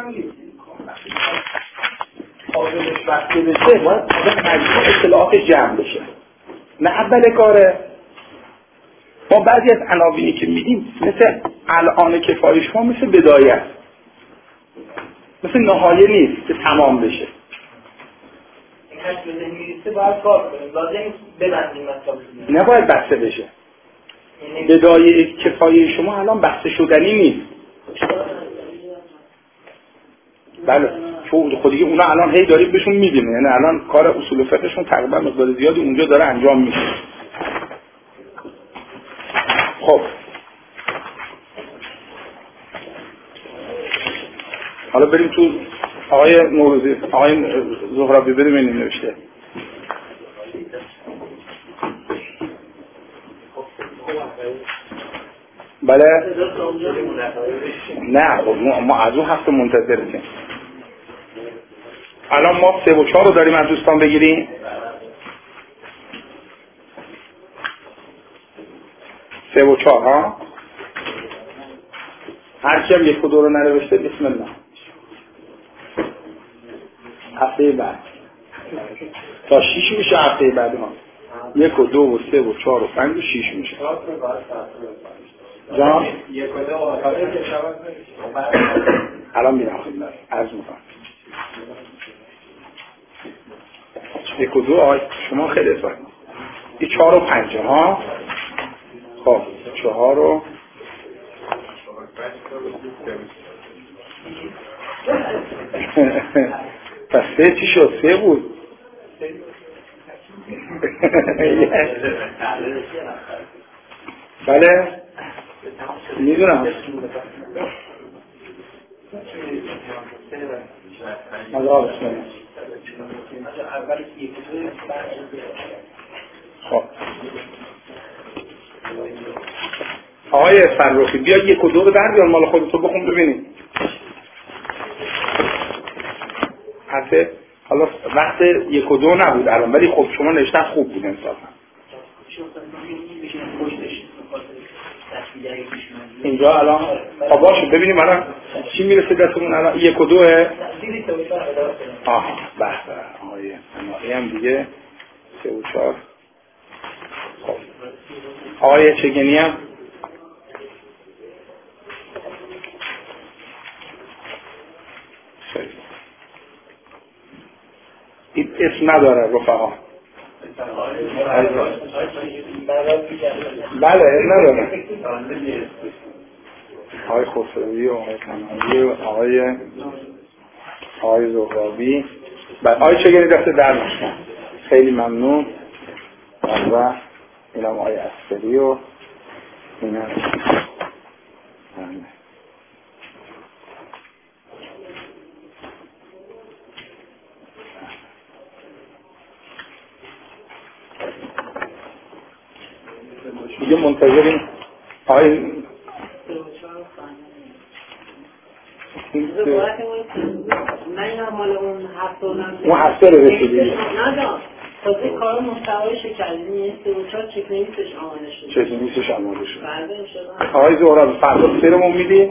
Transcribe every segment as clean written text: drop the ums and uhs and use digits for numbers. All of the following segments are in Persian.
هم نیست. قابلش بسته بشه باید مجموع اطلاعات جمع بشه، نه اول کاره. ما بعضی از عناوینی که میدیم مثل الان کفایش ما مثل بدایه است، مثل نهایه نیست که تمام بشه. این هشت بده میریسه باید کار کنیم، لازم ببندیم مطلب نباید بسته بشه. بدایه کفایه شما الان بسته شدنی نیست. بله خودی اونا الان هی داریم بهشون میدیم، یعنی الان کار اصول فقهشون تقریبا مقدار زیادی اونجا داره انجام میشه. خب حالا بریم تو آقای نوروزی، آقای زهرابی بریم این نوشته. بله نه ما از اون هفته منتظرتیم. الان ما 3 و 4 رو داریم از دوستان بگیریم. 3 و 4 ها هرچی هم 1 و 2 رو ننوشته بسم الله. هفته بعد تا 6 میشه، هفته بعد ها 1 و 2 و 3 و 4 و 5 و 6 میشه. جان 1 و 2 الان میرم خدمت عرض میکنم. 1 و 2 شما خیلی اصلاح این 4 و 5 ها. خب 4 و پس 3 چی شد؟ 3 بود. بله میدونم. خب آقای فرخی بیا 1 و 2 رو در بیار مال خودتو بخون ببینیم. حتی حالا وقت 1 و 2 نبود الان، ولی خب شما نوشتن خوب بود انصافا. اینجا الان خب باشه ببینیم الان چی میرسه دستمون. الان 1 و 2 آها به آقای اناقی هم دیگه 3 و 4. خب آقای چگنی هم این اسم نداره رفقا. بله نداره. آقای خسروی و آقای کناری و آقای زهرابی. آقای چگنی دست در نشکن. خیلی ممنون. و این هم آقای اسفری و این هم دیگه منتظریم. آقای اون هفته رو رسیدیم. نه تازه کار محتوای شکلی 3 و 4 چک نویسش آماده شد. چک نویسش آماده شد. آقای زهرا فردا سرمون میدی؟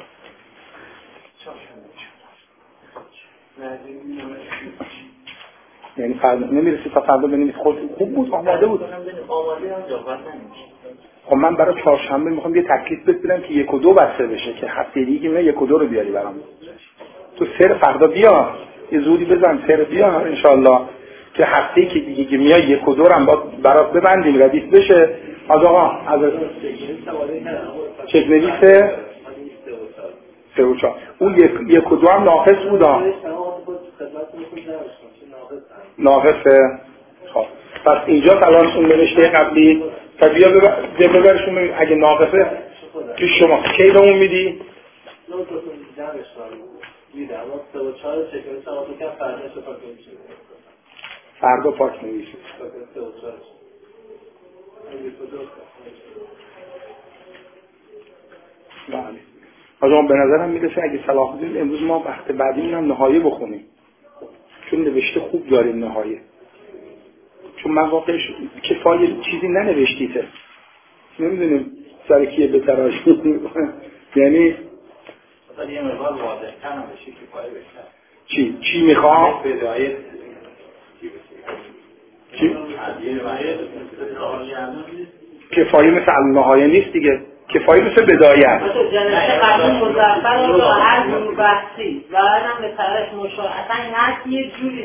یعنی فردا نمیرسی تا فردا بنویس خود خوب بود آماده بود. آماده هم جواب نمیشه. خب من برای چهارشنبه میخوام یه تکلیف بدم که 1 و 2 بسته بشه که هفته دیگه میاد 1 و 2 رو بیاری برام. تو سر فردا بیا یه زودی بزن سر بیا انشالله که هفته‌ای که دیگه میاد 1 و 2 رو هم برات ببندیم ردیف بشه. از آقا از چک نویسه 3 و 4 اون 1 و 2 هم ناقص بود ناقصه. خب پس اینجا الان اون نوشته قبلی تا بیا ببرشون اگه ناقصه تو شما کی بهمون میدی؟ فردا پاک نویسی. بله. آجام به نظرم میرسه اگه صلاح الدین امروز ما وقت بعدی هم نهایه بخونیم چون نوشته خوب داریم نهایه، چون من واقعش کفایه چیزی ننوشتیته نمیدونیم سر کیه بتراشیم. یعنی مثلا یه مقدار واضح‌تر هم بشه کفایه بشه. چی میخوام؟ بدایت چی؟ کفایه مثل النهایه نیست دیگه. کفایه مثل بدایت. جنت قبل مزفر رو هر جور بحثی و هم به طرف مشاهد اصلا این هست یه جوری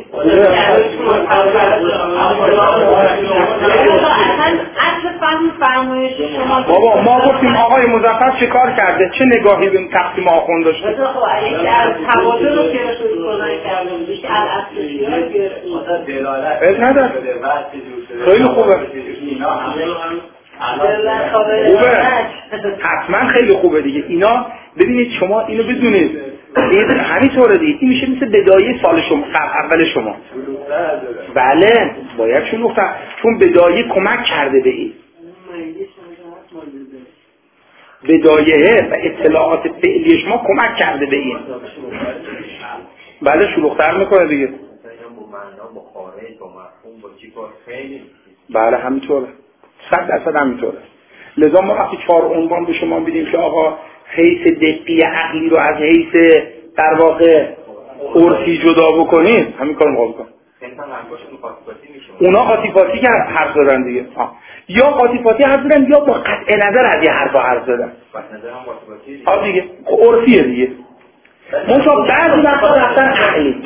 اصلا فهم فرمایش شما بابا ما گفتیم آقای مظفر چه کار کرده؟ چه نگاهی به تقسیم آخوند داشته؟ خب یکی از تبادل رو که رسول کنن کرده بود یکی از اصلی ها گرفت نداره. خیلی خوبه. خوبه حتما خیلی خوبه دیگه. اینا ببینید شما اینو بدونید همینطوره دیگه. این میشه مثل بدایه سال شما اول شما. بله باید شلوغ‌تر چون بدایه کمک کرده به این بدایه و اطلاعات فعلی شما کمک کرده به این. بله شلوغ‌تر میکنه دیگه. بله همینطوره 100% همینطوره. لذا ما وقتی 4 عنوان به شما میدیم که آقا حیث دقی عقلی رو از حیث در واقع عرفی جدا بکنید همین کارو ما بکنیم. اونا قاطی که حرف زدن دیگه. یا قاطی حرف زدن یا با قطع نظر از یه حرف زدن. دیگه عرفیه دیگه. منطقه بعضی وقتا رفتن عقلی.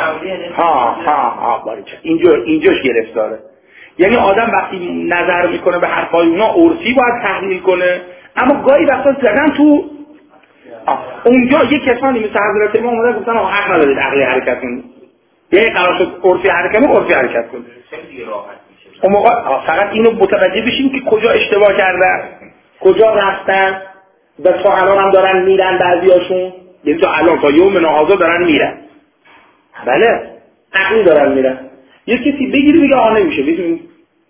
اینجاش گرفتاره. یعنی آدم وقتی نظر میکنه به حرفای اونا عرفی باید تحلیل کنه، اما گاهی وقتا زدن تو اونجا یک کسانی مثل حضرت امام اومدن گفتن آقا حق ندارید عقلی حرکت کنید. یعنی قرار شد عرفی حرکت کنید. اون موقع فقط اینو متوجه بشیم که کجا اشتباه کردن، کجا رفتن و تا الان هم دارن میرن بعضیاشون. یعنی تا الان تا یوم نهازا دارن میرن. بله عقلی دارن میرن. یه کسی بگیری بگه آنه میشه. ببینید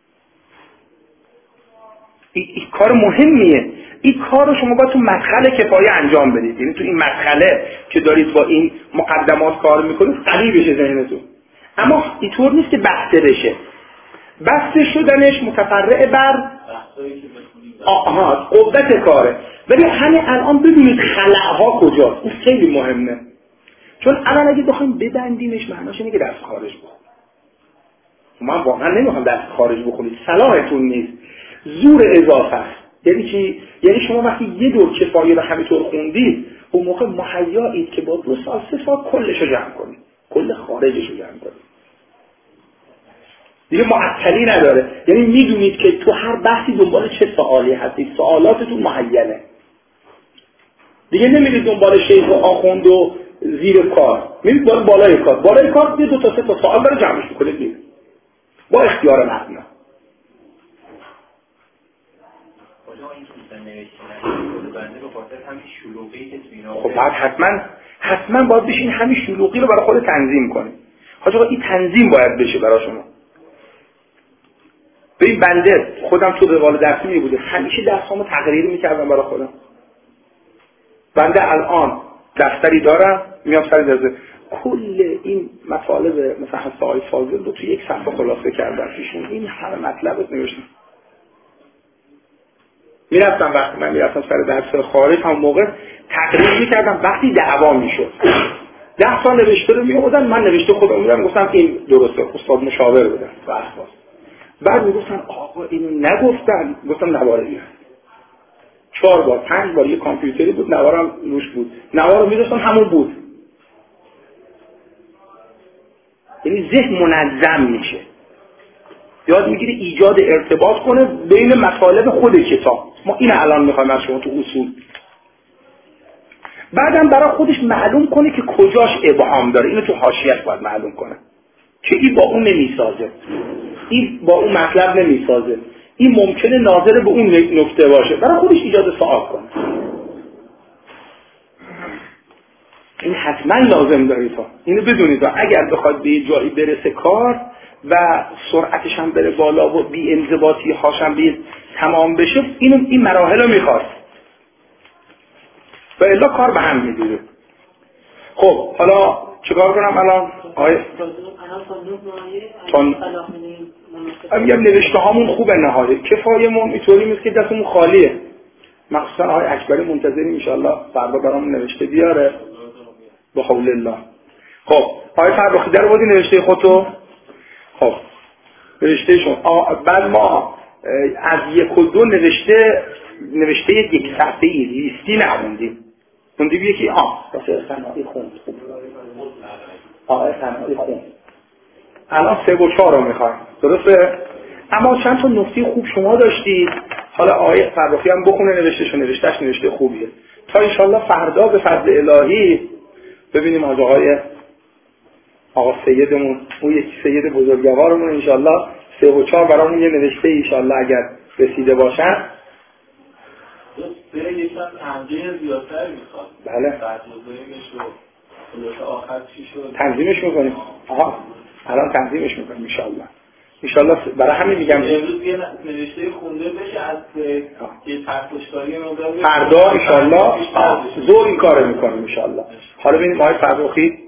این کار مهمیه. این کار رو شما باید تو مدخل کفایه انجام بدید. یعنی تو این مدخله که دارید با این مقدمات کار میکنید قوی بشه ذهنتون. اما اینطور نیست که بسته بشه. بسته شدنش متفرع بر قوت کاره. ولی همین الان ببینید خلأها کجاست. این خیلی مهمه. چون الان اگه بخوایم ببندیمش معناش اینه که دست خارج بخورید. من واقعا نمیخوام دست خارج بخورید. صلاحتون نیست. زور اضافه است. یعنی چی؟ یعنی شما وقتی یه دور کفایه رو همینطور خوندید اون موقع مهیایید که با 2 سال 3 سال کلش رو جمع کنید. کل خارجش رو جمع کنید. دیگه معطلی نداره. یعنی میدونید که تو هر بحثی دنبال چه سوالی هستید. سوالاتتون معینه. دیگه نمیرید دنبال شیخ و آخوند و زیر کار. میرید بالای کار. بالای کار 2 تا 3 تا سوال داره جمعش میکنید میرید. با اختیار مبنا. خب بعد حتما باید بشین همین شلوغی رو برای خود تنظیم کنید. حاجی این تنظیم باید بشه برای شما. ببین بنده خودم تو روال درسی می بوده همیشه درسامو تغییر میکردم برای خودم. بنده الان دفتری دارم میام سر درس کل این مطالب مثلا حتی آقای فاضل رو تو یک صفحه خلاصه کردم پیشون. این همه مطلب رو نوشتم. میرفتم وقتی من میرفتم سر درس خارج هم موقع تقریر میکردم وقتی دعوا میشد 10 تا نوشته رو میآوردن من نوشته خودم میدم گفتم این درسته استاد مشاور بدن بعد میگفتن آقا اینو نگفتن گفتم نوار بیار 4 بار 5 بار یه کامپیوتری بود نوارم روش بود نوار رو میذاشتم همون بود. یعنی ذهن منظم میشه یاد میگیره ایجاد ارتباط کنه بین مطالب خود کتاب. ما این الان میخوایم از شما تو اصول. بعدم برای خودش معلوم کنه که کجاش ابهام داره. اینو تو حاشیه‌اش باید معلوم کنه که این با اون نمیسازه، این با اون مطلب نمیسازه، این ممکنه ناظر به اون نکته باشه. برای خودش ایجاد سوال کنه. این حتما لازم داره تا اینو بدونید اگر بخواد به یه جایی برسه کار و سرعتش هم بره بالا و بی انضباطی هاشم بی تمام بشه این مراحل رو میخواد و الا کار به هم میدیده. خب حالا چیکار کنم الان؟ میگم نوشته هامون خوبه نهایه کفایمون اینطوری نیست که دستمون خالیه. مخصوصا آقای اکبری منتظریم ان شاء الله فردا برامون نوشته بیاره به حول الله. خب آقای فرخی در بودی نوشته خودتو. خب نوشته شما بعد ما از 1 و 2 نوشته یک صفحه‌ای لیستی نموندیم. خوندیم یکی واسه صنعتی خوند. صنعتی خوند. الان 3 و 4 رو میخوایم. درسته؟ اما چند تا نکته خوب شما داشتید. حالا آقای فرخی هم بخونه نوشتهش نوشته خوبیه. تا ان شاءالله فردا به فضل الهی ببینیم از آقا سیدمون، اون یکی سید بزرگوارمون ان شاءالله 3 و 4 برامون یه نوشته ان شاءالله اگر رسیده باشن. یکم تنظیم زیادتر میخواد. بله. بعد مزایمش رو آخر چی شد؟ تنظیمش میکنیم. الان تنظیمش میکنیم ان شاءالله برای همین میگم امروز یه نوشته خونده بشه از یه پرتشکاری مقدار فردا ان شاءالله زور این کارو میکنیم ان شاءالله. حالا ببینیم آقای فرخی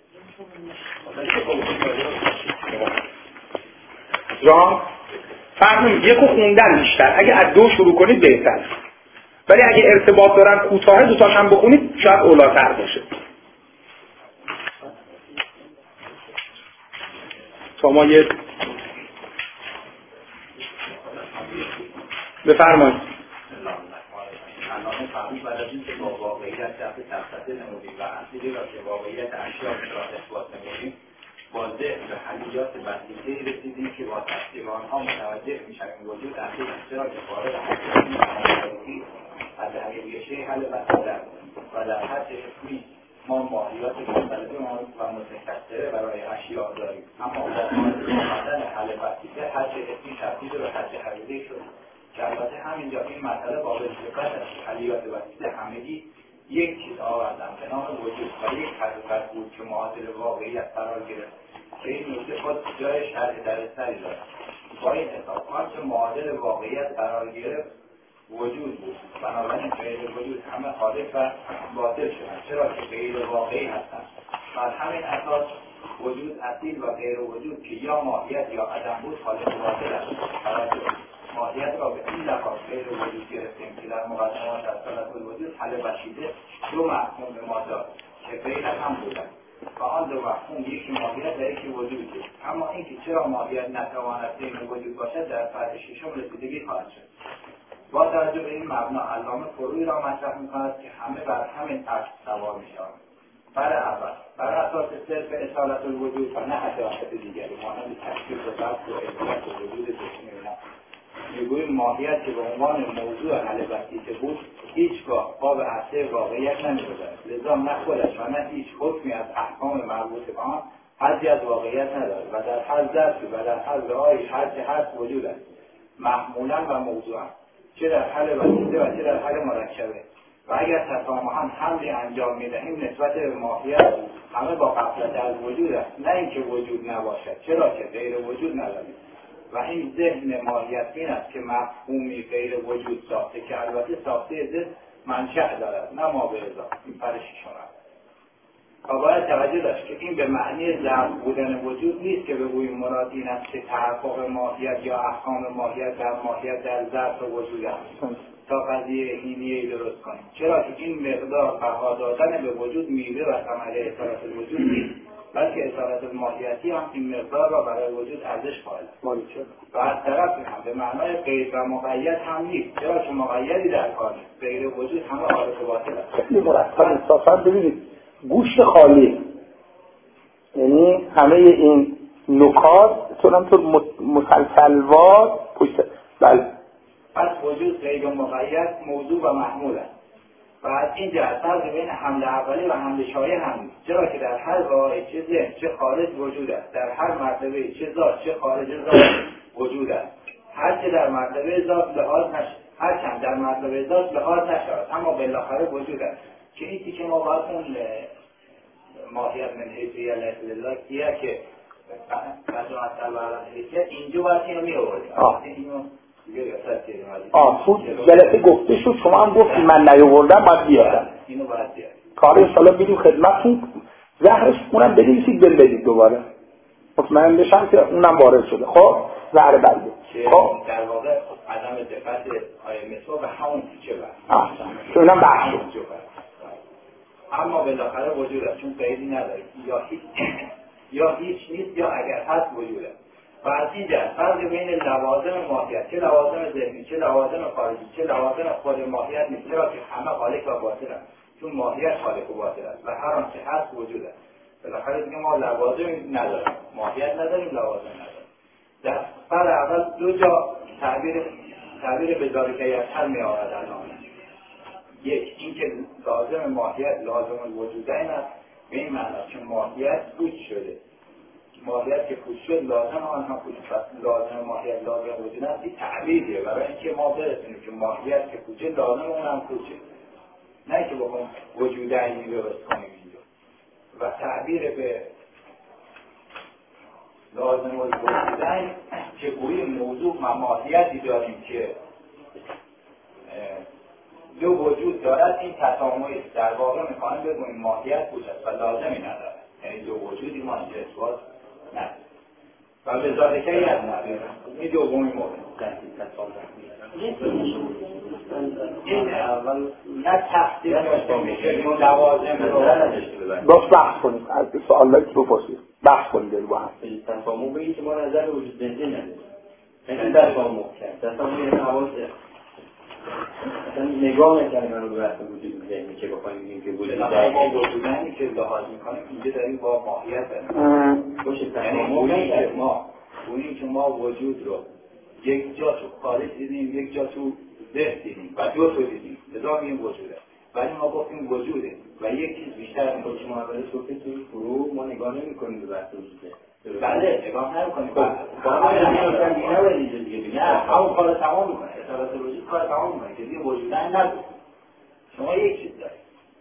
جان فهمیم 1 خوندن بیشتر. اگه از 2 شروع کنید بهتر، ولی اگه ارتباط دارن کوتاه 2 تاش هم بخونید شاید اولاتر باشه. شما یه بفرمایید. الان فهمی بعد از اینکه با واقعیت دفع تفصیل نمودیم و اصیلی را که واقعیت اشیا را اثبات نمودیم، با ذهن به حلیات بسیطه‌ای رسیدیم که با تفسیر آنها متوجه می‌شویم وجود اصیل اشیا که خارج از حقیقی حل مسئله و در حد حکمی ما ماهیات مختلفی و متکثره برای اشیا داریم، اما با آمدن حل بسیطه حد حکمی تبدیل به حد حقیقی شد که البته همینجا این مسئله قابل دقت است. حلیات وسیله همگی یک چیز آوردن به نام وجود و یک حقیقت بود که معادل واقعیت قرار گرفت که این نکته خود جای شرح درستری دارد. با این حساب آنچه معادل واقعیت قرار گرفت وجود بود، بنابراین غیر وجود همه حادث و باطل شدند چرا که غیر واقعی هستند. بر همین اساس وجود اصیل و غیر وجود که یا ماهیت یا عدم بود حادث باطل است. ماهیت را به این لحاظ غیر وجود گرفتیم که در مقدمات از طرف الوجود حل بخشیده 2 مفهوم به ما داد که غیر هم بودند و آن 2 مفهوم یکی ماهیت و یکی وجود بود. اما اینکه چرا ماهیت نتواند غیر وجود باشد در فرع 6 رسیدگی خواهد شد. با توجه به این مبنا علامه فروعی را مطرح می‌کند که همه بر همین اصل سوار می‌شوند. فرع اول بر اساس صرف اصالت الوجود و نه حقیقت دیگری مانند تشکیل و ضبط و اثبات وجود جسمی ما میگوییم ماهیت که به عنوان موضوع حل بسیطه بود هیچگاه پا به عرصه واقعیت نمی‌گذارد، لذا نه خودش و نه هیچ حکمی از احکام مربوط به آن حدی از واقعیت ندارد و در هر ظرفی و در هر رأی هر چه هست وجود است، محمولا و موضوعا، چه در حل بسیطه و چه در حل مرکبه. و اگر تسامحاً حملی انجام می‌دهیم نسبت به ماهیت همه با غفلت از وجود است، نه اینکه وجود نباشد چرا که غیر وجود نداریم. و این ذهن ماهیت این است که مفهومی غیر وجود ساخته که البته ساخته ذهن منشأ دارد نه ما به ازا. این پر 6 و باید توجه داشت که این به معنی ضرب بودن وجود نیست که بگوییم مراد این است که تحقق ماهیت یا احکام ماهیت در ظرف وجود است تا قضیه اینیه‌ای درست کنیم، چرا که این مقدار بها دادن به وجود میوه و ثمره اصالت الوجود نیست، بلکه اصالت الماهیتی هم این مقدار را برای وجود ارزش قائل است و از طرفی هم به معنای غیر و مقید هم نیست، چرا که مقیدی در کار نیست. غیر وجود همه حادث و باطل است. خیلی مرتب انصافا ببینید گوشت خالی، یعنی همه این نکات طور مسلسلوار پشت بله. پس وجود غیر و مقید موضوع و محمول است و از این جهت فرق بین حمل اولی و حمل شایع هم نیست، چرا که در هر واقع چه ذهن چه خارج وجود است، در هر مرتبه چه ذات چه خارج ذات وجود است، هرچه در مرتبه ذات لحاظ نشد، هرچند در مرتبه ذات لحاظ نشد اما بالاخره وجود است. که این که ما باید اون ماهیت من حیثیه لله کیه که قدر اصل و علم حیثیه اینجا باید اینو می آوردیم. جلسه گفته شد شما هم گفتی من نیاوردم باید بیارم اینو باید بیارم کار انشاءالله بیدیم خدمتتون زهرش اونم بنویسید بدید دوباره مطمئن بشم که اونم وارد شده. خب زهر بلده خب در واقع عدم دقت آیه مصباح به همون تیکه که اونم بحث شد. اما بالاخره وجود است، چون قیدی نداره، یا هیچ نیست یا اگر هست وجود است. و از این جهت فرق بین لوازم ماهیت، چه لوازم ذهنی، چه لوازم خارجی، چه لوازم خود ماهیت نیست، چرا که همه خالق و باطل است، چون ماهیت خالق و باطل است و هر آنچه هست وجود است. بالاخره دیگه ما لوازم نداریم، ماهیت نداریم، لوازم نداریم. در فرق اول دو جا تعبیر به ذالکیت می آورد الان. یک اینکه لازم ماهیت لازم الوجودین است، به این معنی که ماهیت پوچ شده، ماهیت که پوچ شد لازم آن هم پوچ شد، لازم ماهیت لازم وجود است. این تعبیریه برای اینکه ما برسونیم که ماهیت که پوچه لازم اون هم پوچه، نه که بخوام وجودینی درست کنیم اینجا. و تعبیر به لازم الوجودین که گویی موضوع و ماهیتی داریم که دو وجود دارد، این تسامحی است. در واقع میخوایم بگوییم ماهیت پوچ است و لازمی ندارد، یعنی دو وجودی ما اینجا اثبات نداریم و به ذالکه از نداریم. این دومی مورد این اول نه تفسیر میشه لوازم رو نداشته ببریم. باش بحث کنیم از سوالایی که بپرسید، بحث کنیم داریم با هم. تفاهم بگید که ما نظر وجود ذهنی نداریم، یعنی تفاهم کرد تفاهم یعنی حواسه مثلا نگاه نکردن رو به بحث وجود ذهنی که بخوایم بگیم که وجود ذهنی وجودی که لحاظ میکنیم اینجا داریم با ماهیت داریم باشه. یعنی ما گوییم که ما وجود رو یک جا تو خارج دیدیم، یک جا تو ذهن دیدیم و دو تا دیدیم، لذا میگیم وجوده. ولی ما گفتیم وجوده و یک چیز بیشتر از اینکه ما برای صحبت توی فرو ما نگاه نمی‌کنیم به بحث وجوده. بله نگاه نمی‌کنیم. با اینا رو دیگه نه همون کار تمام می‌کنه. اصالت وجود کار تمام می‌کنه که دیگه وجود نداره. شما یک چیز دارید.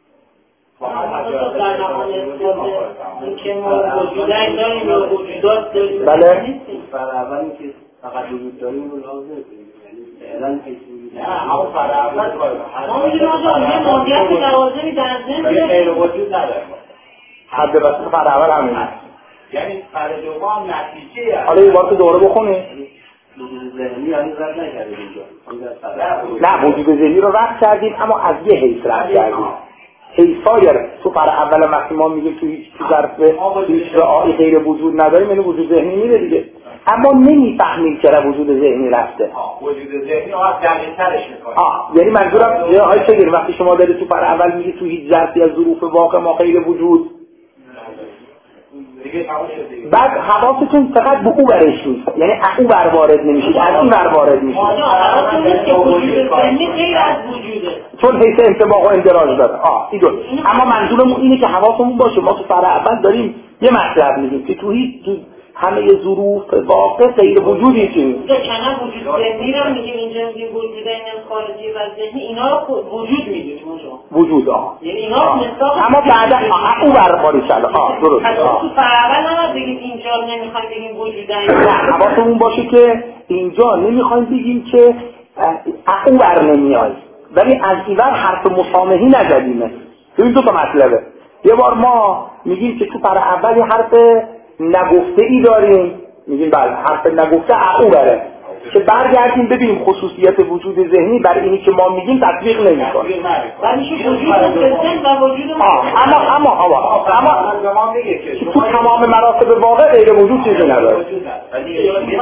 در نهایت اینکه ما وجودن داریم یا وجودات داریم. بله. فرق اول که فقط وجود داریم رو لازم نکنیم، یعنی اعلان نه همون فرق اول کار ما می‌دونیم آقا یه ماهیت لوازمی در ذهن داریم، غیر وجود نداریم. حد وسط فرق اول همین است. یعنی فرق دوم نتیجه است. حالا یه بار تو دوره بخونی. وجود ذهنی یعنی رد نکردیم اینجا. نه وجود ذهنی رو رد کردیم اما از یه حیث رد کردیم. حیثای تو فرق اول وقتی ما میگه تو هیچ ظرف هیچ رعایی غیر وجود نداریم، یعنی وجود ذهنی میره دیگه. اما نمیفهمیم چرا وجود ذهنی رفته. وجود ذهنی آن دقیق‌ترش می‌کنه. یعنی منظورم یه آیه چه وقتی شما دارید تو فرق اول میگی تو هیچ ظرفی از ظروف واقع ما غیر وجود، بعد حواستون فقط به او برش نیست، یعنی او بر وارد نمیشید، از این بر وارد میشید. چون حیث انطباق و اندراج داره. این دو. اما منظورمون اینه که حواسمون باشه ما تو فرع اول داریم یه مطلب میگیم که تو همه ظروف واقع غیر وجودی چیه؟ کنه وجود ذهنی رو میگیم اینجا میگیم وجودین خارجی و ذهنی، اینا رو وجود میدونیم اونجا. وجود یعنی اینا اما بعد او برخوری شده. درست. تو فراول نمید بگیم اینجا نمیخوایم بگیم وجودین. نه حواسمون باشه که اینجا نمیخوایم بگیم که او بر نمیاد، ولی از اینور حرف مسامحی نزدیمه. این دو تا مطلبه. یه بار ما میگیم که تو پر اولی حرف نگفته ای داریم، میگیم بله حرف نگفته او بره، که برگردیم ببینیم خصوصیت وجود ذهنی برای اینی که ما میگیم تطبیق نمیکنه. ولی چه وجود ذهن و وجود اما تو تمام مراتب واقع غیر وجود چیزی نداره. ولی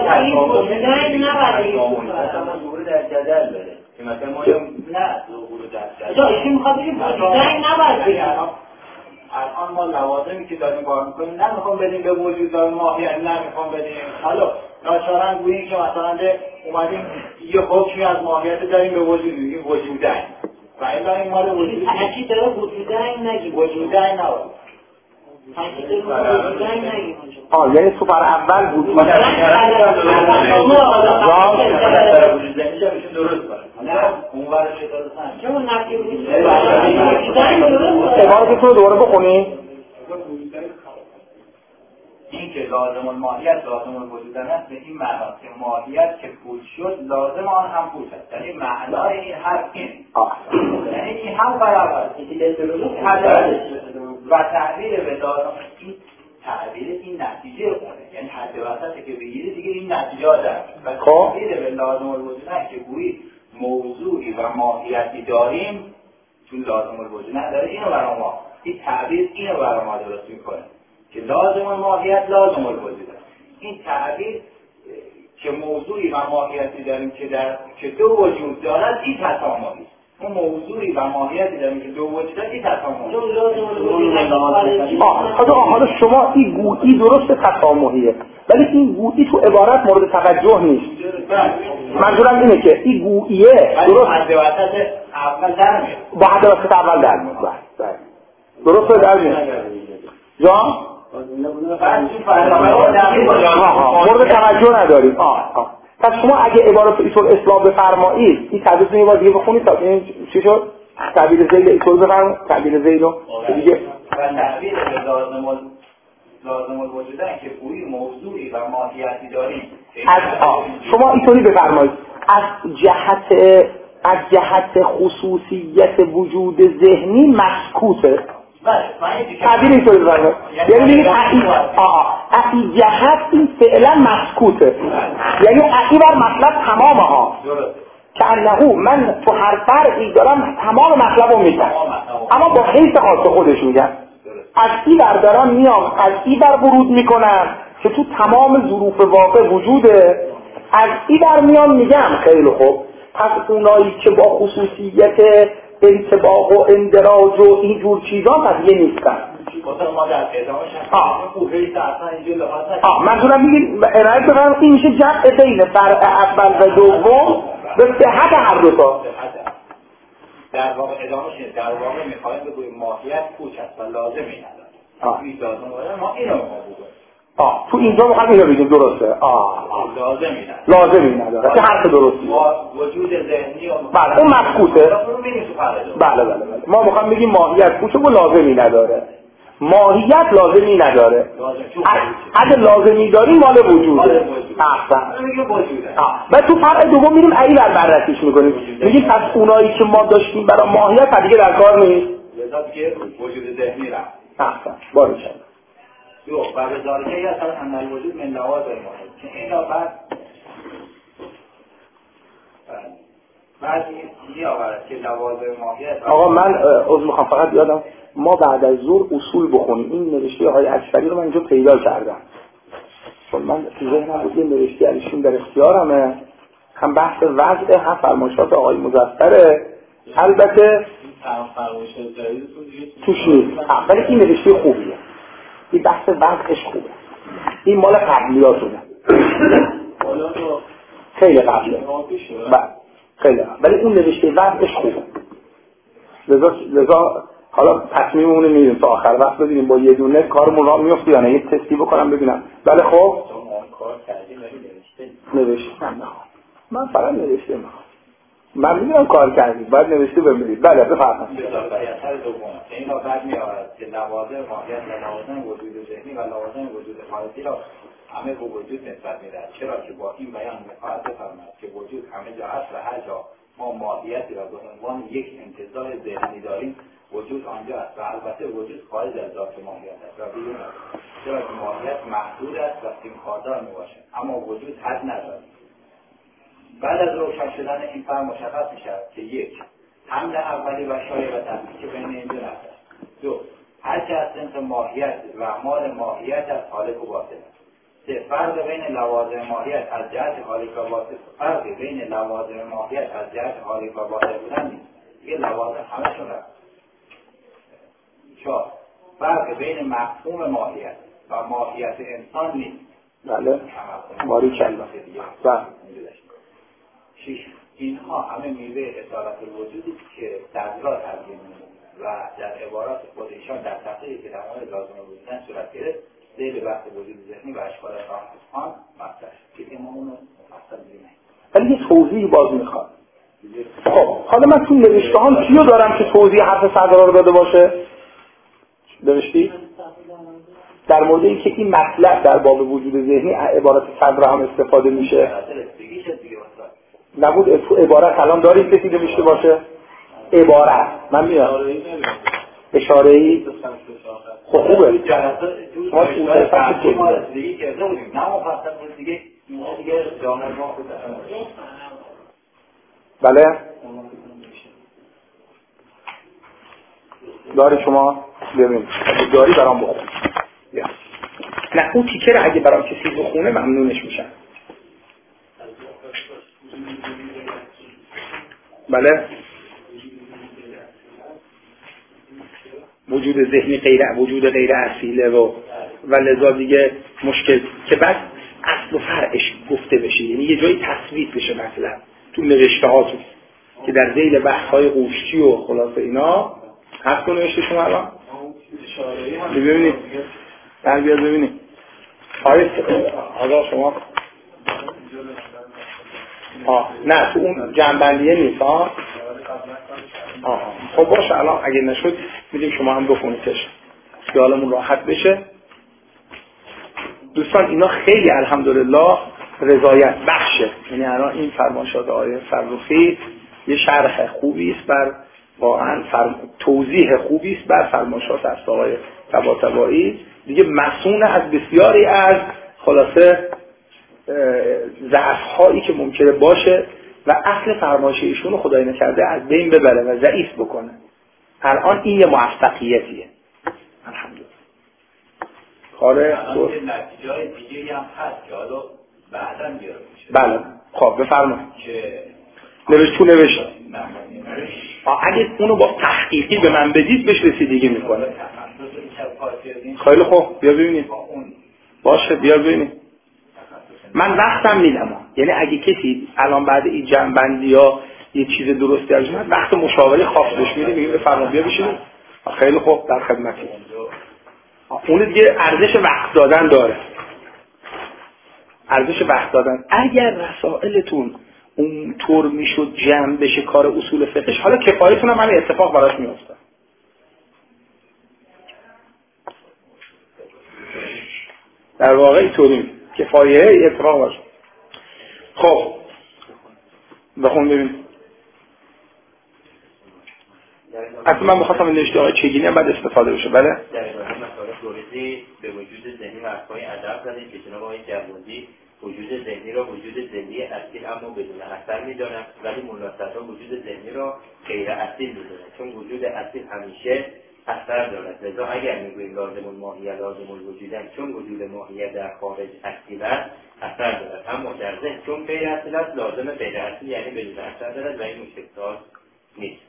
در جدل داره که مثلا ما نه ظهور در جدل ایشون میخواد بگه وجودین نباید. الان ما لوازمی که داریم کار میکنیم نمیخوام بدیم به وجود داریم ماهیت، نمیخوام بدیم حالا ناچارن گوییم که مثلا اومدیم یه حکمی از ماهیت داریم به وجود میگیم وجودین و الا این مال وجود تاکید داره وجودین نگیم، وجودین نباید تاکید داره وجودین نگیم. یعنی تو پر اول وجود وجود درست کنه. نه اون ورش درست نه. چون نفی وجود عبارت تو دوره بخونی. این که لازم الماهیت لازم الوجود است به این معنا که ماهیت که پوچ شد لازم آن هم پوچ است. یعنی معنای این حرف این. یعنی این هم برابر است. و تعبیر به لازم تعبیر این نتیجه خونه، یعنی حد وسطی که بگیری دیگه این نتیجه ها در و تعبیر به لازم الوجود نه که گویی موضوعی و ماهیتی داریم چون لازم الوجود نداره، اینو برای ما این تعبیر اینو برای ما درست میکنه که لازم الماهیت لازم الوجوده. این تعبیر که موضوعی و ماهیتی داریم که دو وجود دارد این تسامحی. اون موضوعی و ماهیتی داریم که دو وجود دارد این تسامحی. حالا شما این گویی درست تسامحیه ولی این گویی تو عبارت مورد توجه نیست. منظورم اینه که این گوییه درست حد وسط اول در میاد. با حد وسط اول در میاد. درست در میاد. جان؟ مورد توجه نداریم. پس شما اگه عبارت اینطور اصلاح بفرمایید این تعبیر یه بار دیگه بخونید تا این چی شد؟ تعبیر زید اینطور بفرمایید تعبیر زیدو دیگه و تعبیر لازم الوجودن که گویی موضوعی و ماهیتی داریم شما اینطوری بفرمایید از جهت خصوصیت وجود ذهنی مسکوته. تعبیر اینطوری بفرمایید یعنی بگید از جهت این فعلا مسکوته یعنی این بر مطلب تمامه ها که انهو من تو هر فرعی دارم تمام مطلب رو میگم اما با حیث خاص خودش میگم از این بر دارم میام از این بر ورود میکنم که تو تمام ظروف واقع وجوده از این بر میام میگم خیلی خوب پس اونایی که با خصوصیت انطباق و اندراج و اینجور چیزا پس یه نیستن ما در ادامهش منظورم میگید ارائه بکنم این میشه جمع بین فرع اول و دوم به صحت هر دو تا در واقع ادامهش در واقع میخوایم بگوییم ماهیت پوچ است و لازمی نداره این لازم نداره ما اینو بگوییم تو اینجا میخوایم اینو بگیم درسته لازمی نداره که حرف درستی وجود ذهنی بله اون مسکوته بله ما میخوایم بگیم ماهیت پوچه و لازمی نداره ماهیت لازمی نداره اگه لازمی داریم مال وجوده احسن و تو فرع دوم میریم علی بر بررسیش میکنیم میگیم پس اونایی که ما داشتیم برای ماهیت دیگه در کار نیست لذا دیگه وجود ذهنی رفت احسن بارش و به ذالکه اصلا ان الوجود من لوازم الماهیت که این بعد میآورد که لوازم ماهیت آقا من عذر میخوام فقط یادم ما بعد از ظهر اصول بخونیم این نوشته های اکثری رو من اینجا پیدا کردم چون من تو ذهنم بود یه نوشته ایشون در اختیارمه هم بحث وضع هم فرمایشات آقای مظفره البته توش نیست ولی این نوشته خوبیه این بحث وضعش خوبه این مال قبلیاتونه خیلی قبله خیلی ولی اون نوشته وضعش خوبه لذا حالا تصمیممون میگیریم تا آخر وقت ببینیم با یه دونه کارمون راه میفته یا نه یه تستی بکنم ببینم بله خب نوشتم من فقط نوشته میخوام من میدونم کار کردید باید نوشته ببینید بله بفرمایید این را بعد میآورد که لوازم ماهیت و لوازم وجود ذهنی و لوازم وجود خارجی را همه به وجود نسبت میدهد چرا که با این بیان میخواهد بفرماید که وجود همه جا هست و هر جا ما ماهیتی را به عنوان یک انتزاع ذهنی داریم وجود آنجا است و البته وجود خارج از ذات ماهیت است و بیرون است چرا که ماهیت محدود است و استمکاردار میباشد اما وجود حد ندارد. بعد از روشن شدن این فرم مشخص میشود که یک حمل اولی و شایع و تفکیک بین این دو نفس است. دو هرچه از صنف ماهیت و اعمال ماهیت از خالق و باطن است. سه فرق بین لوازم ماهیت از جهت خالق و باطن فرق بین لوازم ماهیت از جهت خالق و باطن بودن نیست. یه لوازم همشون رفت. چهار فرق بین مفهوم ماهیت و ماهیت انسان نیست. بله ماری کلا بله. 6 اینها همه میوه اصالت الوجودی که در را تبیین و در عبارات خود ایشان در تحقیقی که در مورد لازم الوجودن صورت گرفت ذیل بحث وجود ذهنی و اشکال آن مطرح که ما اونو مفصل ببینیم. ولی یه توضیح باز میخواد. خب حالا من تو نوشته‌هام کیو دارم که توضیح حرف صدرا رو داده باشه؟ نوشتی؟ در مورد اینکه این مطلب در باب وجود ذهنی عبارت صدرا هم استفاده میشه. نبود تو عبارت الان دارید کسی نوشته باشه؟ عبارت من میاد اشاره‌ای خب خوبه جلسات ما اون فصل ما رسیدگی کرده بودیم، نه مفصل بود دیگه جامعه ما خود بله داری شما ببین داری برام بخون نه اون تیکه رو اگه برام کسی بخونه ممنونش میشن. بله وجود ذهنی وجود غیر اصیله و لذا دیگه مشکل که بعد اصل و فرعش گفته بشه، یعنی یه جایی تصویب بشه مثلا تو نوشته هاتون که در ذیل بحث‌های قوشچی و خلاصه اینا هست کنه نوشته شما الان ببینید در بیاد ببینید آقا شما نه تو اون جنبندیه نیست خب باشه الان اگه نشد میدیم شما هم بخونیدش خیالمون راحت بشه. دوستان اینا خیلی الحمدلله رضایت بخشه، یعنی الان این فرمایشات آقای فرخی یه شرح خوبی است بر واقعا توضیح خوبی است بر فرمایشات از آقای طباطبایی، دیگه مسئول از بسیاری از خلاصه ضعف‌هایی که ممکنه باشه و اصل فرمایش ایشون رو خدای نکرده از بین ببره و ضعیف بکنه. الان این یه موفقیتیه الحمدلله. کار نتیجه‌های دیگه‌ای هم هست که حالا بعداً بیاره میشه. بله خب بفرمایید که نوشت اگه اونو با تحقیقی به من بدید بهش رسیدگی میکنه. خیلی خوب بیا ببینید باشه بیا ببینید من وقتم میدم، یعنی اگه کسی الان بعد این جنبندی ها یه چیز درستی از من وقت مشاوره خاص بهش میده میگه بفرمایید بیا بشینید خیلی خوب در خدمتی. اون دیگه ارزش وقت دادن داره، ارزش وقت دادن. اگر رسائلتون اون طور میشد جمع بشه کار اصول فقهش، حالا کفایتون هم همین اتفاق براش میفته. در واقع اینطوری کفایه اتفاق باشه. خب بخون ببین اصلا من بخواستم این نوشته های چگینی هم بعد استفاده بشه. بله در ادامه مطالب توریدی به وجود ذهنی و افکاری ادب زدیم که جناب آقای جوادی وجود ذهنی را وجود ذهنی اصیل اما بدون اثر می‌دانند، ولی ملا صدرا وجود ذهنی را غیر اصیل می‌دانند، چون وجود اصیل همیشه اثر دارد. لذا اگر می‌گوییم لازم الماهیه لازم الوجودن، چون وجود ماهیه در خارج اصیل است اثر دارد، اما در ذهن چون غیر اصیل است لازم غیر اصیل یعنی بدون اثر دارد و این مشکل نیست.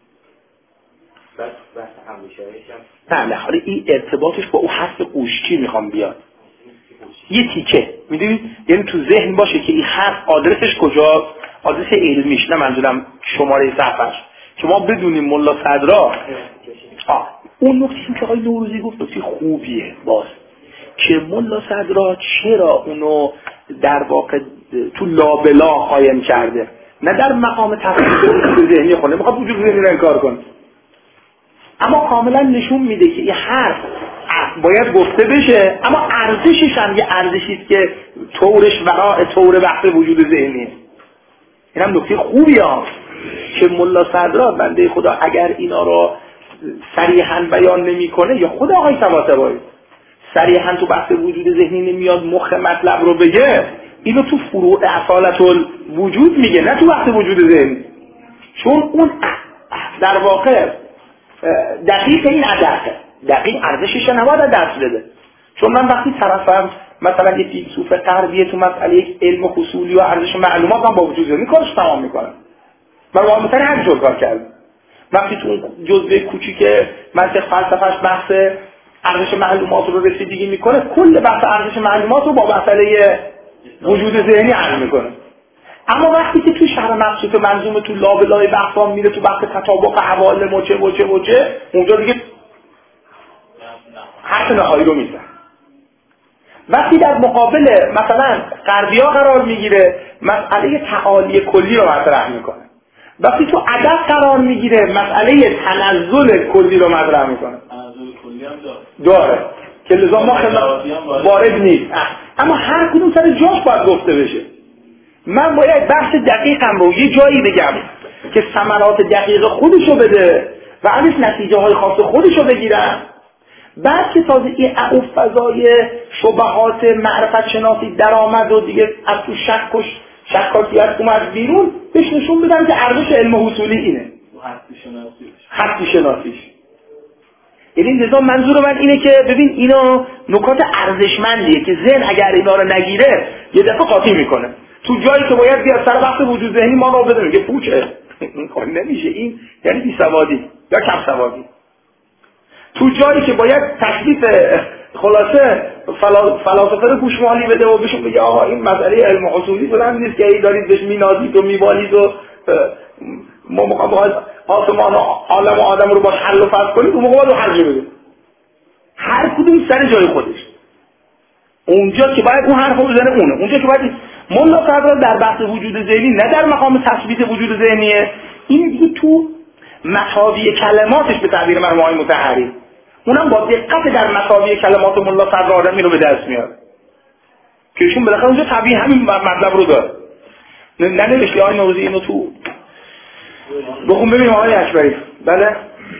بس همیشه نه حالا این ارتباطش با اون حرف قوشچی میخوام بیاد یه تیکه میدونید، یعنی تو ذهن باشه که این حرف آدرسش کجاست، آدرس علمیش، نه منظورم شماره صفحش، که ما بدونیم ملا صدرا اون نکته که آقای نوروزی گفت نکته خوبیه باز که ملا صدرا چرا اونو در واقع تو لابلا قایم کرده، نه در مقام تفسیر ذهنی خونه میخواد وجود ذهنی رو انکار کنه، اما کاملا نشون میده که این حرف باید گفته بشه، اما ارزشش هم یه ارزشی است که طورش وراء طور بحث وجود ذهنی. این هم نکته خوبیه که ملا صدرا بنده خدا اگر اینا رو صریحاً بیان نمیکنه، یا خود آقای طباطبایی صریحاً تو بحث وجود ذهنی نمیاد مخ مطلب رو بگه، اینو تو فروع اصالت الوجود میگه، نه تو بحث وجود ذهنی، چون اون در واقع دقیق این ادرسه، دقیق ارزشش نباید درس بده. چون من وقتی طرفم مثلا یه فیلسوف غربیه تو مسئله یک علم حصولی و ارزش معلومات، من با وجود ذهنی کارش تمام میکنم. من واقعا مثلا همینطور کار کردم. وقتی تو جزء کوچیک منطق فلسفه‌اش بحث ارزش معلومات رو رسیدگی میکنه، کل بحث ارزش معلومات رو با مسئله وجود ذهنی حل میکنه. اما وقتی که تو شرح مقصود منظومه تو لابلای بحثام میره تو بحث تطابق حواله موچه اونجا دیگه حرف نهایی رو میزن. وقتی در مقابل مثلا غربی‌ها قرار میگیره مسئله تعالی کلی رو مطرح میکنه، وقتی تو ادب قرار میگیره مسئله تنزل کلی رو مطرح میکنه. تنزل کلی هم داره که لزوم ما وارد نیست، اما هر کدوم سر جاش باید گفته بشه. من باید بحث دقیقم رو یه جایی بگم که ثمرات دقیق خودشو بده و ازش نتیجه های خاص خودشو بگیرم، بعد که تازه این فضای شبهات معرفت شناسی در آمد و دیگه از تو شکاکیت اومد بیرون، بهش نشون بدن که ارزش علم حصولی اینه، حدی شناسیش. یعنی لذا منظور من اینه که ببین اینا نکات ارزشمندیه که ذهن اگر اینا رو نگیره یه دفعه قاطی میکنه. تو جایی که باید بیاد سر وقت وجود ذهنی ما رو بده میگه پوچه، این نمیشه، این یعنی بی‌سوادی یا کم سوادی. تو جایی که باید تکلیف خلاصه فلاسفه رو گوشمالی بده و بهشون بگه آقا این مسئله علم حصولی بلند نیست که ای دارید بهش مینازید و میبالید و ما موقع آسمان و عالم و آدم رو باش حل و فصل کنید اون موقع باید رو حل بده. هر کدوم سر جای خودش. اونجا که باید اون حرف رو بزنه اونه، اونجا که باید ملا صدرا در بحث وجود ذهنی نه در مقام تثبیت وجود ذهنیه، این دیگه تو مساوی کلماتش به تعبیر مرحوم آقای مطهری، اونم با دقت در مساوی کلمات ملا صدر آدمی رو به دست میاره که ایشون بالاخره اونجا طبیعی همین مطلب رو داره. ننوشتی آقای نوروزی اینو تو بخون ببینیم آقای اکبری. بله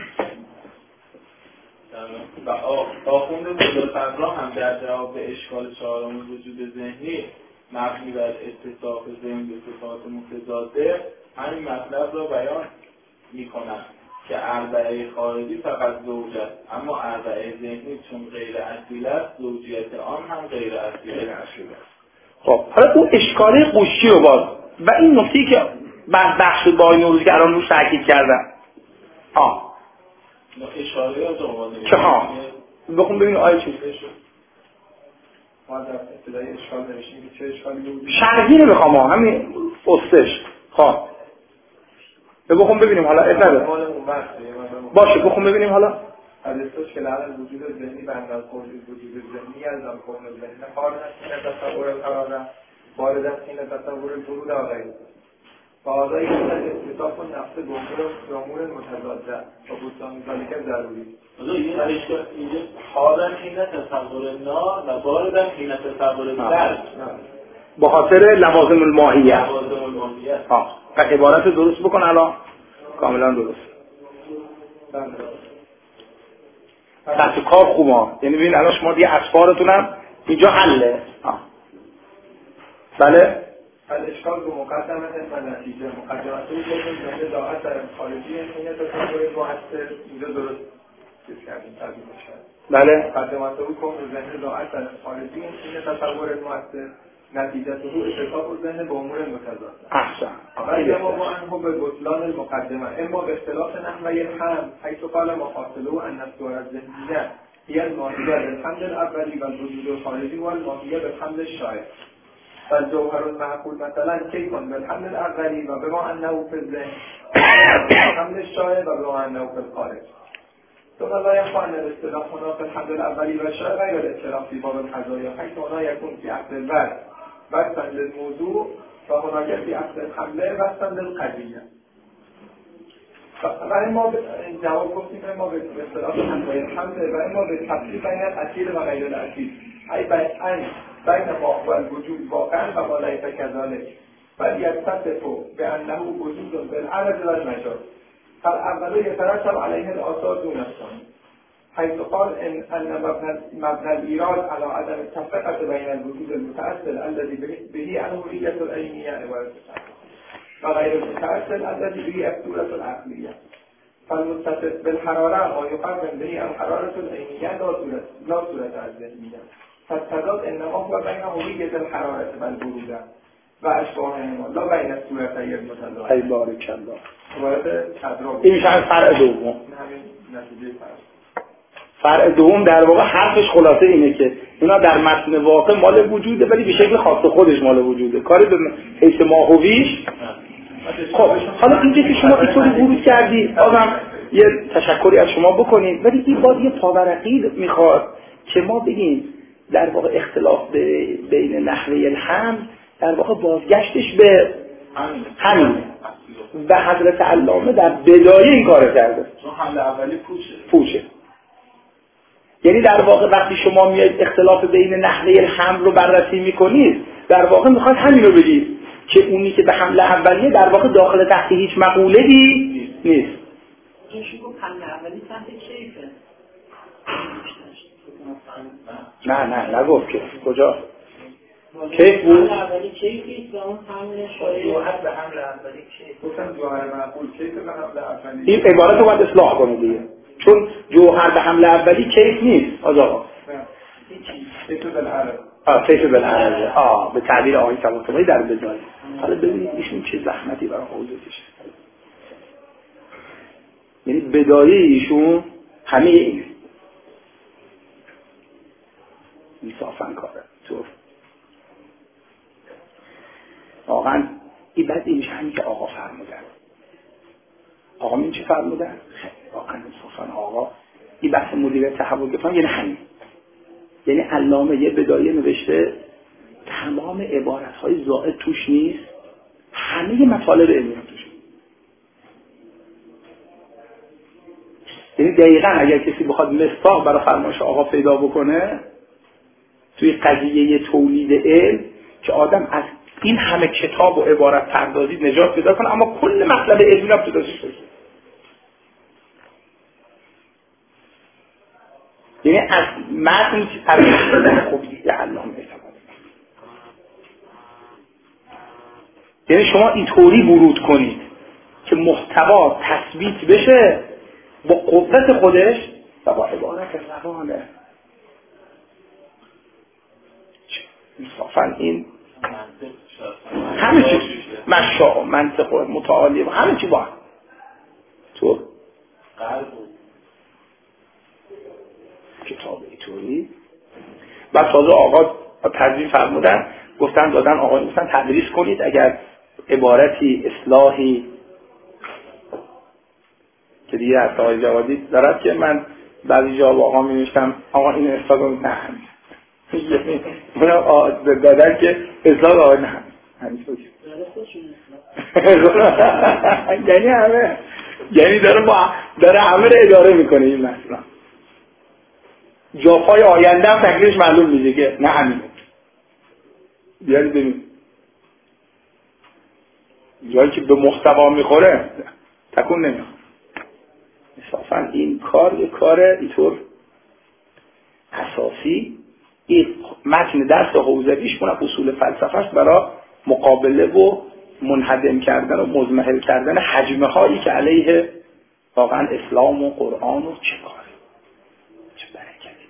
آخوند ملا هم در جواب به اشکال چهارم وجود ذهنی مبنی بر اتصاف ذهن به صفات متضاده همین مطلب را بیان میکنند که اربعه خارجی فقط زوج است، اما اربعه ذهنی چون غیر اصیل است زوجیت آن هم غیر اصیل است. خب حالا اون اشکاله قشی رو باز و این نکته‌ای که بعد بحث شد با آقای نوروزی که الان روش تاکید کردن اشاره از عنوان چه بخون ببین آیه چی ما در ابتدای اشکال نوشتیم که چه اشکالی بود شرحی نمیخوام همین استش بخون ببینیم حالا نداره باشه بخون ببینیم حالا حدثش که لعن وجود ذهنی به اندازه وجود ذهنی از آن کون ذهنی خارج از این تصور قراره وارد از این تصور ورود آقایی و آقایی که اتصاف و نفس به امور متضاده و بودتان ذالکه ضروری اینجا خارج این تصور نار و وارد از این تصور درد با خاطر لوازم الماهیه و عبارت درست بکن الان کاملا درست تحت کار خوبه. یعنی ببین الان شما دیگه اسفارتونم اینجا حله بله الاشکال به مقدمه و نتیجه مقدمه رو بگیم که داعت در خارجی این تصور مؤثر اینجا درست چیز کردیم ترجمه شد بله مقدمه رو کن ذهن داعت در خارجی این تصور مؤثر نتیجه رو اتفاق ذهن به امور متضاد احسن اما با انه به بطلان المقدمه اما به اختلاف نحوه هم حیث قال مفاصله ان الصور الذهنیه هي الماهیه بالحمل الاولی و الوجود الخارجی و الماهیه بالحمل الشائع فالجوهر المعقول مثلا كيف بالحمل الاولی و بما انه في الذهن بالحمل الشائع و بما انه في الخارج ثم لا يخفى ان الاختلاف هنا في الحمل الاولی و الشائع غير الاختلاف في باب القضايا حيث هنا يكون في عقد البر بسطا للموضوع و هناك في عقد الحمله بسطا للقضیه. و اما جواب گفتیم اما به اصطلاح حمله و اما به تفصیل بین الاصیل و غیر الاصیل ای بین ما هو الوجود واقعا و ما لیس کذالک بل یتصف بانه وجود بالعرض و المجاز فالاول یترتب علیه الاثار دون الثانی حيث قال ان مبنى الايراد على عدم التفرقه بين الوجود المتأصل الذي به الهوية العلمية وغير المتأصل الذي به الصورة العقلية فالمتصف بالحرارة ما يقرن به الحرارة العلمية لا صورة الذهنية فالتضاد انما هو بين هوية الحرارة والبرودة واشباههما لا بين الصورتين المتضادة. ای بارک الله. این میشه فرع دوم. فرع دوم در واقع حرفش خلاصه اینه که اینا در متن واقع مال وجوده ولی به شکل خاص خودش مال وجوده، کاری به حیث ماهویش. خب حالا اینجا که شما اینطوری ورود کردی بازم یه تشکری از شما بکنیم، ولی این باز یه پاورقی میخواد که ما بگیم در واقع اختلاف بین نحوه الحمل در واقع بازگشتش به همین و حضرت علامه در بدایه این کار کرده. چون حمل اولی پوشه. یعنی در واقع وقتی شما میایید اختلاف بین نحوه الحمل رو بررسی میکنید در واقع میخواد همین رو بگید که اونی که به حمل اولیه در واقع داخل تحت هیچ مقوله‌ای نیست. این شو حمل اولی تحت کیفه. نه نگفت که کجا کیف بود؟ اولی کیفی و اون حمل شایع جوهر به حمل اولی کیف گفتم جوهر معقول کیف به حمل اولی. این عبارت رو باید اصلاح کنه دیگه، چون جوهر به حمل اولی کیف نیست آقا. کیف بالعرض. کیف بالعرض. به تعبیر آقای طباطبایی در بدايه. حالا ببینید ایشون چه زحمتی برای حوزه کشه. یعنی بدایه ایشون همه این انصافاً کاره تو واقعا این بعد این همین که آقا فرمودن. آقا این چی فرمودن؟ واقعا انصافاً آقا این بحث مدیریت تحول گفتن یعنی همین، یعنی علامه یه بدایه نوشته تمام عبارت‌های زائد توش نیست، همه مطالب علمی توش. یعنی دقیقاً اگر کسی بخواد مصداق برای فرمایش آقا پیدا بکنه توی قضیه تولید علم که آدم از این همه کتاب و عبارت پردازی نجات پیدا کنه اما کل مطلب علمی رو تو داشته باشه. یعنی از متن ترجمه شدن خوبی علامه اعتماد. یعنی شما اینطوری ورود کنید که محتوا تثبیت بشه با قوت خودش و با عبارت روانه. انصافاً این همه چیز مشاء منطق و متعالی و همه چی با هم تو قلب کتاب ایتوری. بعد تازه آقا تدوین فرمودن گفتن دادن آقا گفتن تدریس کنید اگر عبارتی اصلاحی که دیگه از آقای جوادی دارد که من بعضی جا با آقا می نوشتم آقا این اصلاح کنید نه من دادن که اصلاح آقا نه همینطور یعنی همه یعنی داره همه رو اداره میکنه این مثلا جاپای آینده هم تکلیفش معلوم میشه که نه همینه. بیارید ببین جایی که به محتوا میخوره تکون نمیخوره. انصافاً این کار یک کار اینطور اساسی این متن درس حوزویش کنه اصول فلسفهش برای مقابله و منهدم کردن و مزمحل کردن حجمه هایی که علیه واقعا اسلام و قرآن و چه کاره چه برکتی.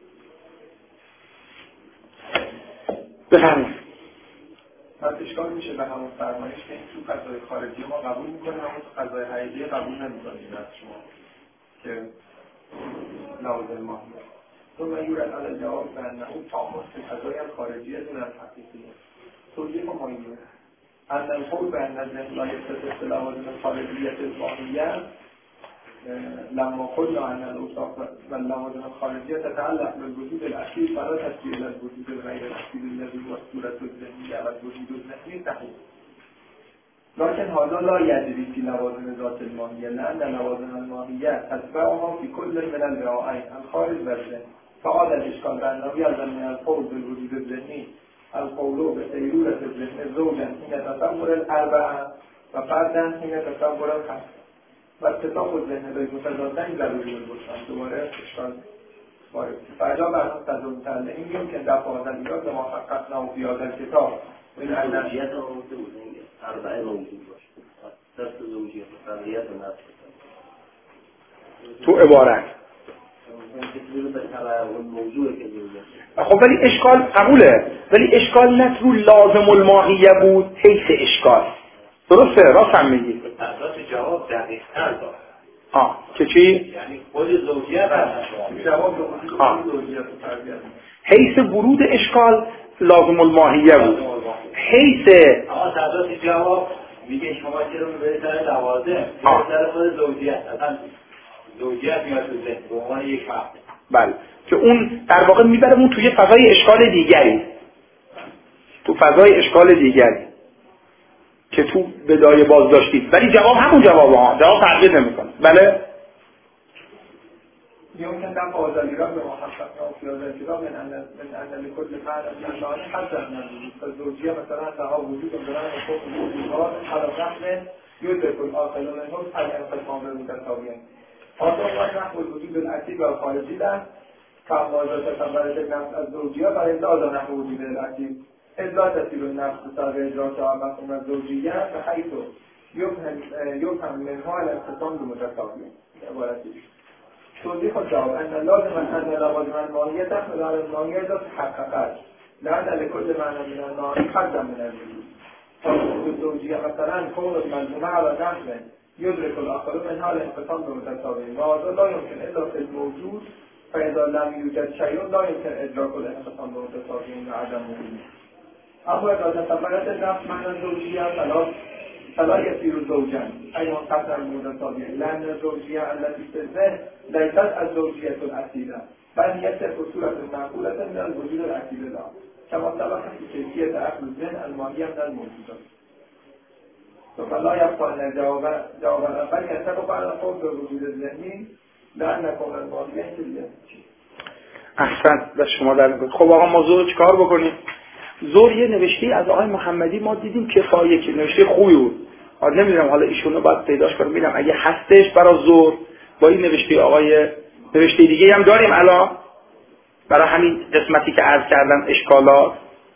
بفرمایید. پس اشکال میشه به همون فرمایش که این تو فضای خارجی ما قبول میکنیم اما تو فضای حقیقی قبول نمیکنیم از شما که لازم ما ثم يورد على الجواب بأنه تعمد في القضايا الخارجية دون الحقيقية. توجيه مهمة أن القول بأن الذهن لا يتصف باللوازم الخارجية الظاهرية لما قلنا أن الأوصاف واللوازم الخارجية تتعلق بالوجود الأخير فلا تسير إلى الوجود الغير الأخير الذي هو الصورة الذهنية والوجود الذهني صحيح. لكن هذا لا يجري في لوازم ذات الماهية لأن لوازم الماهية تتبعها في كل من الوعائين الخارج والذهن. فعاد الإشكال بأنه يلزم من القول بالوجود الذهني القول بسيرورة الذهن زوجا حين تصور الأربعة وفردا حين تصور الخمسة واتفاق الذهن بالمتضادين ضروري البطلان. دوباره إشكال وارد. فإذا بأنه تدل متعلقين يمكن دفع هذا الإيراد لما حققناه في هذا الكتاب من أن أربعة موجود باشه دست زوجیت و فرقیت و نفس تو عبارت خب ولی اشکال قبوله ولی اشکال نه تو لازم الماهیه بود حیث اشکال درسته راست هم میگی اساس جواب دقیق تر داره که چی؟ یعنی خود زوجیت جواب زوجیت و فرقیت حیث ورود اشکال لازم الماهیه بود حیث اساس جواب میگه شما چرا میبرید سر لوازم سر خود زوجیت اصلا زوجیت میاد تو ذهن به عنوان یک فرد بله که اون در واقع میبره اون توی فضای اشکال دیگری تو فضای اشکال دیگری که تو بدایه باز داشتید ولی جواب همون جواب تغییر نمیکنه. بله يمكن دفع هذا الإيراد بما حققناه في هذا الكتاب من أن لكل فعل من حتى من الزوجية مثلا لها وجود بلان فوق الوجود على نحو يدرك الآخرون منهم حل انقسام المتساويين. هذا هو نحو الوجود الأصلي والخارجي ده فمازات تبرد نفس از زوجیه برای ازاد نحو وجود الاصیل ازاد تصیب النفس بسبب ادراک مفهوم الزوجیه بحيث يفهم منها الاختصام بمتساویین. عبارتی توضیح الجواب ان لوازم الماهیه تحمل على الماهیه ذات تحققت لأن لكل معنى من المعاني حدا من الوجود. فوجود الزوجية مثلا كون الملزومة على نحو يدرك الآخرون منها الانقسام بمتساويين وهذا لا يمكن إلا في الموجود فإذا لم يوجد شيء لا يمكن إدراك الانقسام بمتساويين وعدم وجود. أما إذا تثبتت النفس معنى الزوجية فلا يصير زوجا أي منقسم بمتساويين لأن الزوجية التي في الذهن ليست الزوجية الأصيلة بل هي صورة معقولة من الوجود الأصيل له كما سبق في كيفية أخذ الذهن الماهية من الموجودات. فلا يبقى أن جواب الأول يتفق على القول بالوجود الذهني لأن كون الماهية في الذهن. احسن دست شما در نگاه. خب آقا ما زور چیکار بکنیم؟ زور یه نوشته از آقای محمدی ما دیدیم کفایه که نوشته خوبی بود. نمیدونم حالا ایشونو باید پیداش کنم ببینم اگه هستش برای زور با این نوشته آقای نوشته دیگه هم داریم الان برای همین قسمتی که عرض کردم اشکالات.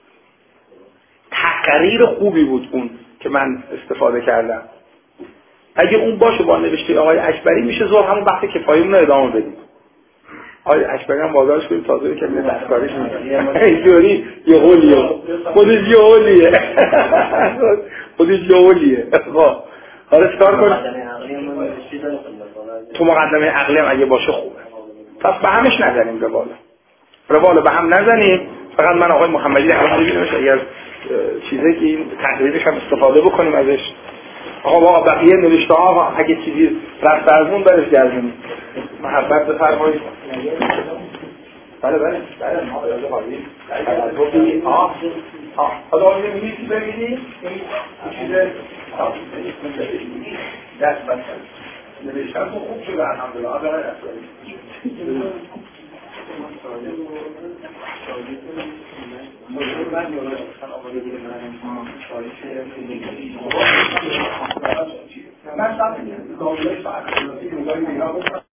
تقریر خوبی بود اون که من استفاده کردم. اگه اون باشه با نوشته آقای اکبری میشه زور همون بحث کفایه‌مون رو ادامه بدیم. آقای اکبری هم بازارش کنیم تازه که به دستکاریش میگه اینجوری یه قولیه خودش یه قولیه خودش یه قولیه. حالا چکار کنیم؟ تو مقدمه عقلی هم اگه باشه خوبه. پس به همش نزنیم روال به هم نزنیم. فقط من آقای محمدی رو ببینمش اگر چیزی که این تحریرش هم استفاده بکنیم ازش. آقا با بقیه نوشته ها اگه چیزی رفت از اون برش گردونیم. محبت بفرمایید. بله ما یاد خواهیم. حالا آقای میگی چی ببینی؟ این چیز دست بسن نوشتن تو خوب شده الحمدلله. آقا من